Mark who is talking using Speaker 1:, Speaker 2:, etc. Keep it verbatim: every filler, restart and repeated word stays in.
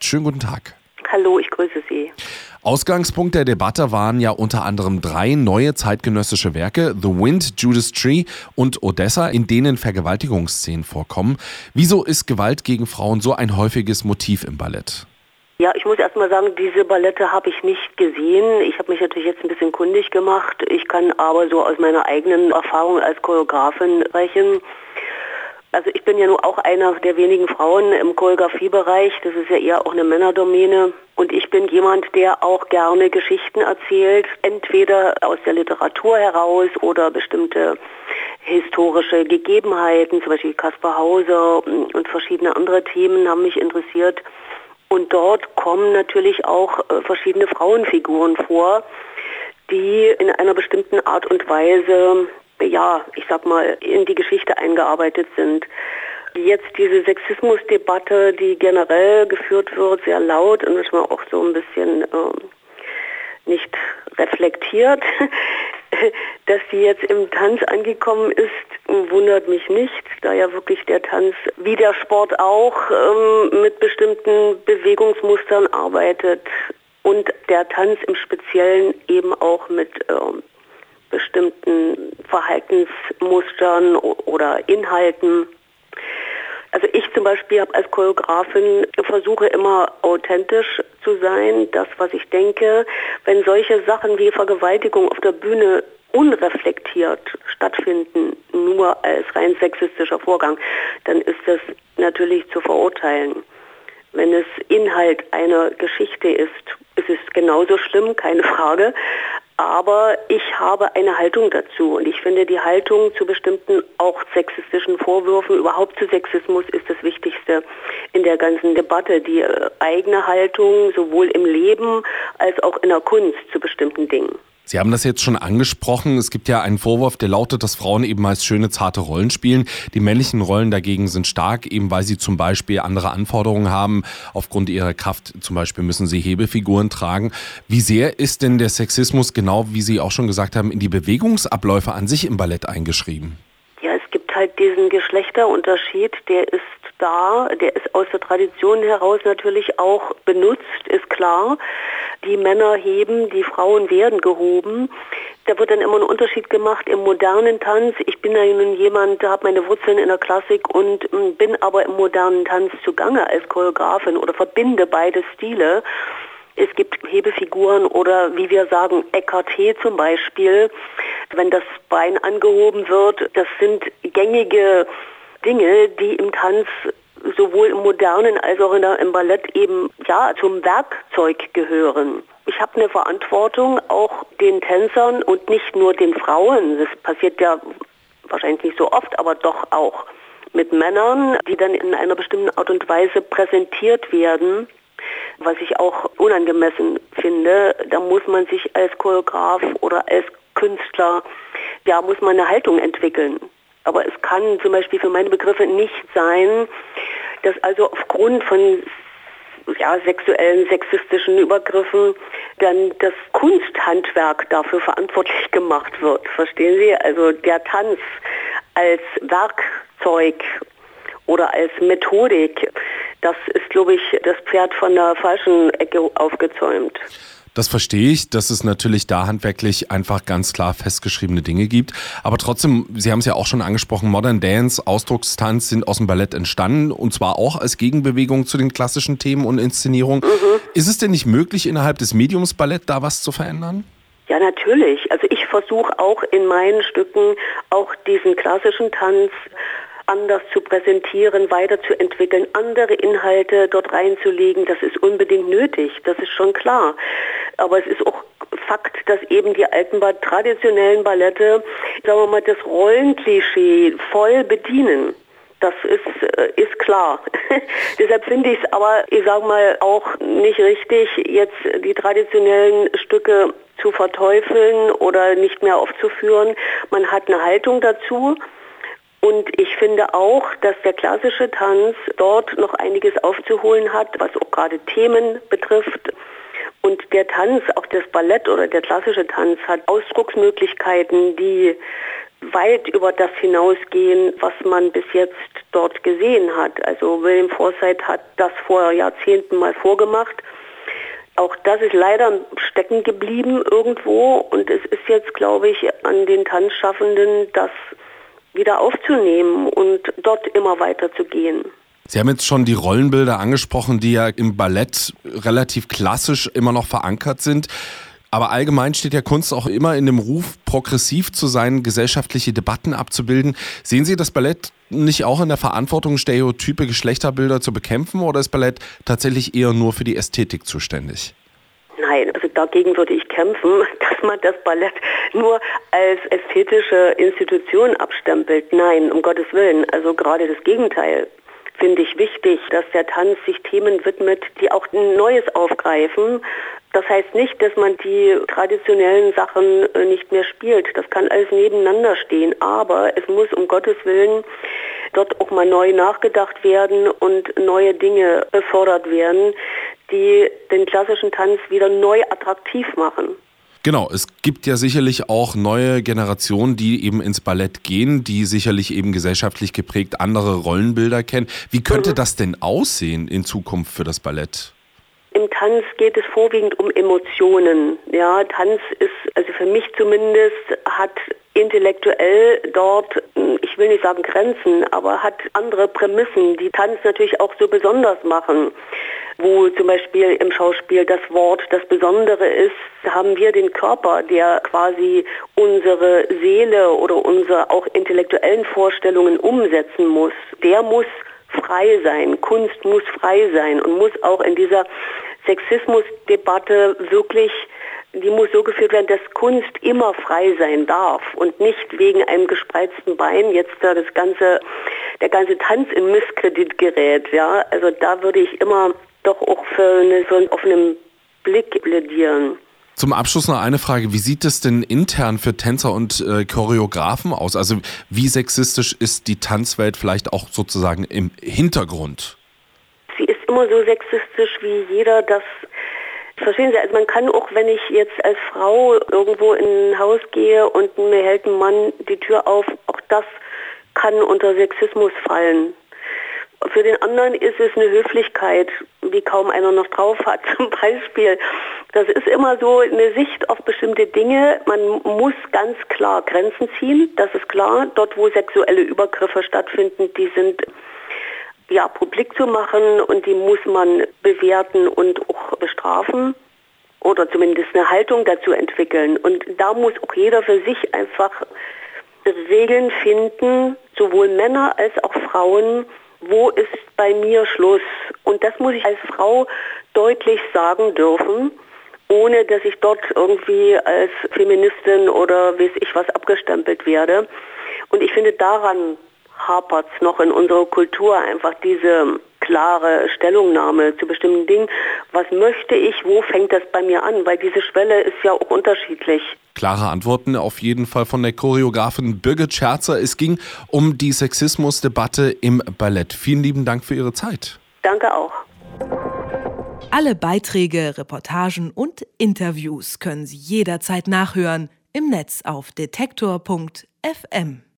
Speaker 1: Schönen guten Tag.
Speaker 2: Hallo, ich grüße Sie.
Speaker 1: Ausgangspunkt der Debatte waren ja unter anderem drei neue zeitgenössische Werke, The Wind, Judas Tree und Odessa, in denen Vergewaltigungsszenen vorkommen. Wieso ist Gewalt gegen Frauen so ein häufiges Motiv im Ballett?
Speaker 2: Ja, ich muss erst mal sagen, diese Ballette habe ich nicht gesehen. Ich habe mich natürlich jetzt ein bisschen kundig gemacht. Ich kann aber so aus meiner eigenen Erfahrung als Choreografin sprechen. Also ich bin ja nun auch einer der wenigen Frauen im Choreografiebereich. Das ist ja eher auch eine Männerdomäne. Und ich bin jemand, der auch gerne Geschichten erzählt, entweder aus der Literatur heraus oder bestimmte historische Gegebenheiten, zum Beispiel Caspar Hauser und verschiedene andere Themen haben mich interessiert. Und dort kommen natürlich auch äh, verschiedene Frauenfiguren vor, die in einer bestimmten Art und Weise, ja, ich sag mal, in die Geschichte eingearbeitet sind. Jetzt diese Sexismusdebatte, die generell geführt wird, sehr laut und manchmal auch so ein bisschen äh, nicht reflektiert, dass die jetzt im Tanz angekommen ist, wundert mich nicht, da ja wirklich der Tanz, wie der Sport auch, ähm, mit bestimmten Bewegungsmustern arbeitet und der Tanz im Speziellen eben auch mit ähm, bestimmten Verhaltensmustern oder Inhalten. Also ich zum Beispiel habe als Choreografin versuche immer authentisch zu sein, das was ich denke. Wenn solche Sachen wie Vergewaltigung auf der Bühne unreflektiert stattfinden, nur als rein sexistischer Vorgang, dann ist das natürlich zu verurteilen. Wenn es Inhalt einer Geschichte ist, ist es genauso schlimm, keine Frage. Aber ich habe eine Haltung dazu und ich finde, die Haltung zu bestimmten auch sexistischen Vorwürfen, überhaupt zu Sexismus, ist das Wichtigste in der ganzen Debatte. Die eigene Haltung sowohl im Leben als auch in der Kunst zu bestimmten Dingen.
Speaker 1: Sie haben das jetzt schon angesprochen. Es gibt ja einen Vorwurf, der lautet, dass Frauen eben meist schöne, zarte Rollen spielen. Die männlichen Rollen dagegen sind stark, eben weil sie zum Beispiel andere Anforderungen haben. Aufgrund ihrer Kraft zum Beispiel müssen sie Hebefiguren tragen. Wie sehr ist denn der Sexismus, genau wie Sie auch schon gesagt haben, in die Bewegungsabläufe an sich im Ballett eingeschrieben?
Speaker 2: Ja, es gibt halt diesen Geschlechterunterschied, der ist da, der ist aus der Tradition heraus natürlich auch benutzt, ist klar. Die Männer heben, die Frauen werden gehoben. Da wird dann immer ein Unterschied gemacht im modernen Tanz. Ich bin ja nun jemand, da habe meine Wurzeln in der Klassik und bin aber im modernen Tanz zugange als Choreografin oder verbinde beide Stile. Es gibt Hebefiguren oder wie wir sagen, Écarté zum Beispiel, wenn das Bein angehoben wird. Das sind gängige Dinge, die im Tanz sowohl im Modernen als auch in der, im Ballett eben ja zum Werkzeug gehören. Ich habe eine Verantwortung auch den Tänzern und nicht nur den Frauen. Das passiert ja wahrscheinlich nicht so oft, aber doch auch mit Männern, die dann in einer bestimmten Art und Weise präsentiert werden, was ich auch unangemessen finde. Da muss man sich als Choreograf oder als Künstler, ja, muss man eine Haltung entwickeln. Aber es kann zum Beispiel für meine Begriffe nicht sein, dass also aufgrund von ja, sexuellen, sexistischen Übergriffen dann das Kunsthandwerk dafür verantwortlich gemacht wird. Verstehen Sie? Also der Tanz als Werkzeug oder als Methodik, das ist, glaube ich, das Pferd von der falschen Ecke aufgezäumt.
Speaker 1: Das verstehe ich, dass es natürlich da handwerklich einfach ganz klar festgeschriebene Dinge gibt. Aber trotzdem, Sie haben es ja auch schon angesprochen, Modern Dance, Ausdruckstanz sind aus dem Ballett entstanden und zwar auch als Gegenbewegung zu den klassischen Themen und Inszenierungen. Mhm. Ist es denn nicht möglich, innerhalb des Mediums Ballett da was zu verändern?
Speaker 2: Ja, natürlich. Also ich versuche auch in meinen Stücken auch diesen klassischen Tanz anders zu präsentieren, weiterzuentwickeln, andere Inhalte dort reinzulegen. Das ist unbedingt nötig, das ist schon klar. Aber es ist auch Fakt, dass eben die alten traditionellen Ballette, sagen wir mal, das Rollenklischee voll bedienen. Das ist, äh, ist klar. Deshalb finde ich es aber, ich sage mal, auch nicht richtig, jetzt die traditionellen Stücke zu verteufeln oder nicht mehr aufzuführen. Man hat eine Haltung dazu. Und ich finde auch, dass der klassische Tanz dort noch einiges aufzuholen hat, was auch gerade Themen betrifft. Und der Tanz, auch das Ballett oder der klassische Tanz, hat Ausdrucksmöglichkeiten, die weit über das hinausgehen, was man bis jetzt dort gesehen hat. Also William Forsythe hat das vor Jahrzehnten mal vorgemacht. Auch das ist leider stecken geblieben irgendwo und es ist jetzt, glaube ich, an den Tanzschaffenden, das wieder aufzunehmen und dort immer weiter zu gehen.
Speaker 1: Sie haben jetzt schon die Rollenbilder angesprochen, die ja im Ballett relativ klassisch immer noch verankert sind. Aber allgemein steht ja Kunst auch immer in dem Ruf, progressiv zu sein, gesellschaftliche Debatten abzubilden. Sehen Sie das Ballett nicht auch in der Verantwortung, stereotype Geschlechterbilder zu bekämpfen, oder ist Ballett tatsächlich eher nur für die Ästhetik zuständig?
Speaker 2: Nein, also dagegen würde ich kämpfen, dass man das Ballett nur als ästhetische Institution abstempelt. Nein, um Gottes Willen, also gerade das Gegenteil. Finde ich wichtig, dass der Tanz sich Themen widmet, die auch ein Neues aufgreifen. Das heißt nicht, dass man die traditionellen Sachen nicht mehr spielt. Das kann alles nebeneinander stehen. Aber es muss um Gottes Willen dort auch mal neu nachgedacht werden und neue Dinge befördert werden, die den klassischen Tanz wieder neu attraktiv machen.
Speaker 1: Genau, es gibt ja sicherlich auch neue Generationen, die eben ins Ballett gehen, die sicherlich eben gesellschaftlich geprägt andere Rollenbilder kennen. Wie könnte mhm. das denn aussehen in Zukunft für das Ballett?
Speaker 2: Im Tanz geht es vorwiegend um Emotionen. Ja, Tanz ist, also für mich zumindest, hat intellektuell dort, ich will nicht sagen Grenzen, aber hat andere Prämissen, die Tanz natürlich auch so besonders machen. Wo zum Beispiel im Schauspiel das Wort das Besondere ist, haben wir den Körper, der quasi unsere Seele oder unsere auch intellektuellen Vorstellungen umsetzen muss. Der muss frei sein, Kunst muss frei sein und muss auch in dieser Sexismusdebatte wirklich, die muss so geführt werden, dass Kunst immer frei sein darf und nicht wegen einem gespreizten Bein jetzt da das ganze, der ganze Tanz in Misskredit gerät. Ja, also da würde ich immer doch auch für, eine, für einen offenen Blick plädieren.
Speaker 1: Zum Abschluss noch eine Frage. Wie sieht es denn intern für Tänzer und äh, Choreografen aus? Also wie sexistisch ist die Tanzwelt vielleicht auch sozusagen im Hintergrund?
Speaker 2: Sie ist immer so sexistisch, wie jeder das... Verstehen Sie, also man kann auch, wenn ich jetzt als Frau irgendwo in ein Haus gehe und mir hält ein Mann die Tür auf, auch das kann unter Sexismus fallen. Für den anderen ist es eine Höflichkeit, wie kaum einer noch drauf hat, zum Beispiel. Das ist immer so eine Sicht auf bestimmte Dinge. Man muss ganz klar Grenzen ziehen, das ist klar. Dort, wo sexuelle Übergriffe stattfinden, die sind ja publik zu machen und die muss man bewerten und auch bestrafen oder zumindest eine Haltung dazu entwickeln. Und da muss auch jeder für sich einfach Regeln finden, sowohl Männer als auch Frauen. Wo ist bei mir Schluss? Und das muss ich als Frau deutlich sagen dürfen, ohne dass ich dort irgendwie als Feministin oder weiß ich was abgestempelt werde. Und ich finde, daran hapert es noch in unserer Kultur, einfach diese klare Stellungnahme zu bestimmten Dingen. Was möchte ich, wo fängt das bei mir an? Weil diese Schwelle ist ja auch unterschiedlich.
Speaker 1: Klare Antworten auf jeden Fall von der Choreografin Birgit Scherzer. Es ging um die Sexismusdebatte im Ballett. Vielen lieben Dank für Ihre Zeit.
Speaker 2: Danke auch.
Speaker 3: Alle Beiträge, Reportagen und Interviews können Sie jederzeit nachhören im Netz auf detektor punkt f m.